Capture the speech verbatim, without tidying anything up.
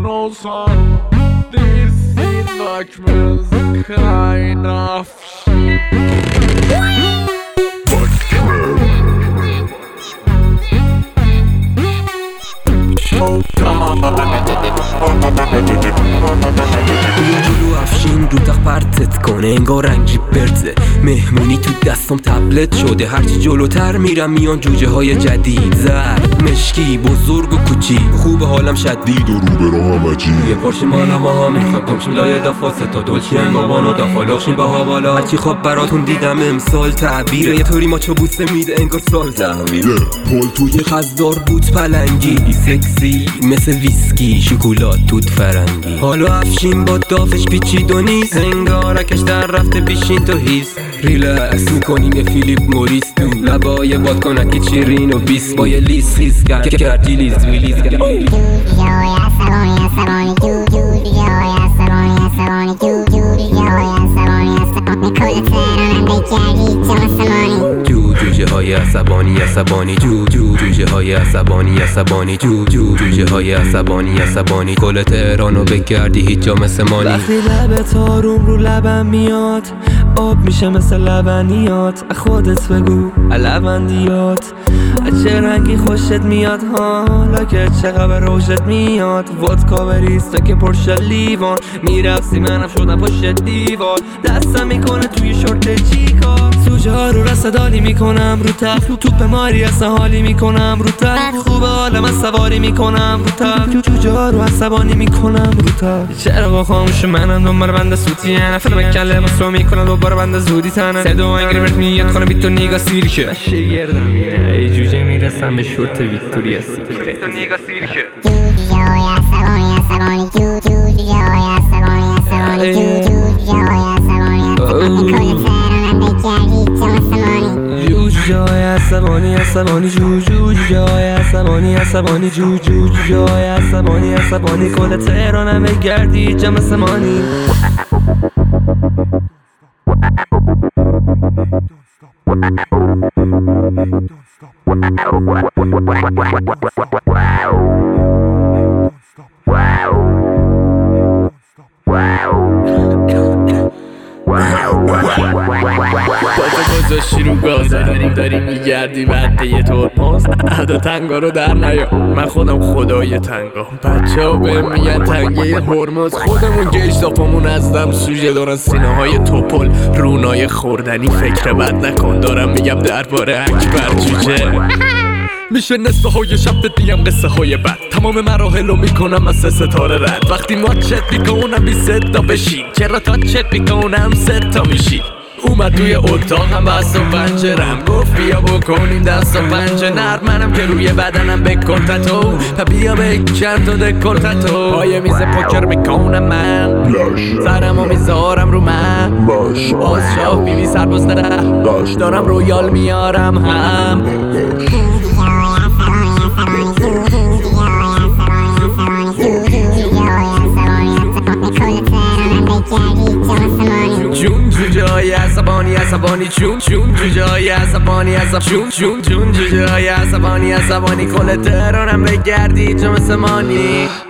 no son. This is like music kind of shit. جلو افشین رو تخت پرتت کنه انگار رنگی برزه مهمونی تو دستم تبلت شده هرچی جلوتر میرم میان جوجه های جدید زرد مشکی بزرگ و کوچیک خوب حالم شدید و رو به راهم عجیب یه پارچه مال ما میخوام کمشیم لایه دافا ستا دلچی انگابانو دافا لاخشیم بها بالا هرچی خواب براتون دیدم امسال تعبیره یه طوری ما چو بوسه میده انگار سال تحویل پل توی خزدار بود پلنگی سکسی مثل ویسکی شکلات توت فرنگی حالا افشین با دافش پیچید و نیست انگارکش در رفته بیشین تو هیس ریلکس میکنیم یه فیلیپ موریس تو لبای بادکنکی چیرین و بیس با یه لیس خیز کرد که کردی لیز ویلیز کرد جوجه های عصبانی عصبانی جوجه های عصبانی عصبانی جوجه های عصبانی عصبانی کل تهرانم بگردید چه مسلمانی جوجه های عصبانی عصبانی جوجه های عصبانی عصبانی جوجه های عصبانی عصبانی کل تهرانو بگردی هیچ جا مثل مانی وقتی لبت آروم رو لبم میاد آب میشه مثل لبنیات خودت بگو لبندیات چه رنگی خوشت میاد حالا که چه خبر روشت میاد ودکا بریسته که پرشه لیوان میرفتی منم شدم پشت دیوار دستم میکنه توی شورت چیکار سوژه ها رو رسدالی میکنم رو تخت رو توپ ماری اصلا حالی میکنم رو تخت خوبه حالم از سواری میکنم رو تخت جوجه ها رو عصبانی میکنم رو تخت چرا با خاموش منم دنبال بنده سوتی نفر بکله مسرو میکنم دوباره بنده زودی تنه سه دو انگری برد میاد کنه بیتو نیگا سیری که بشه گردم ای جوجه میرسم به شورت ویکتوریا سیکرت بیتو نیگا سیری که جوجه های عصبانی عصبانی جوجه های عصبانی عصبانی جوجه های عصبانی عصبانی کل تهرانم بگردید چه مسلمانی جوجه های عصبانی عصبانی جوجه های عصبانی عصبانی جوجه های عصبانی عصبانی کل تهرانم بگردید چه مسلمانی پاتو گذاشتی رو گاز داریم داریم میگردی بعد یه ترمز ادا تنگا رو در نیا من خودم خدای تنگا بچه ها بهم میگن تنگه هرمز خودمون گیش داپامون ازدم سوژه دارن سینه های توپل رونای خوردنی فکر بد نکن دارم میگم درباره اکبر جوجه میشه نصفه های شب بدیم قصه های بد تمام مراحل رو میکنم از سه ستاره رد وقتی ماچت میکنم بی صدا بشین چرا تاچت میکنم سه تا میشی اومد توی اتاقم بست و پنجرم گفت بیا بکنیم دست و پنجه نرد منم که روی بدنم بکن تتو تا بیا بکن تو دکن تتو پای میز پوکر میکنم من سرمو میذارم رو من باز شاف بیبی سر بستره دارم رویال میارم هم جون جوجه های عصبانی عصبانی چون چون جوجه های عصبانی عصب چون چون چون جوجه های عصبانی عصبانی کل تهرانم بگردی چه مسلمانی